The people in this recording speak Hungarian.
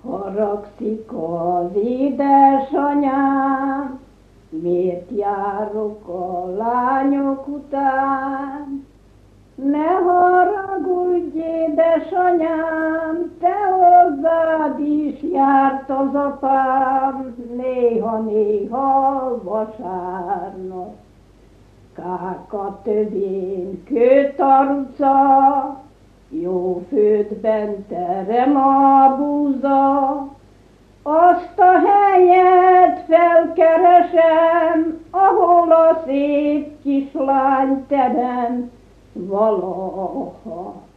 Haragszik az édesanyám, miért járok a lányok után? Ne haragudj, édesanyám, te hozzád is járt az apám, néha-néha vasárnap. Káka tövén kőtaruca, jó földben terem a búza, azt a helyet felkeresem, ahol a szép kislány terem valaha.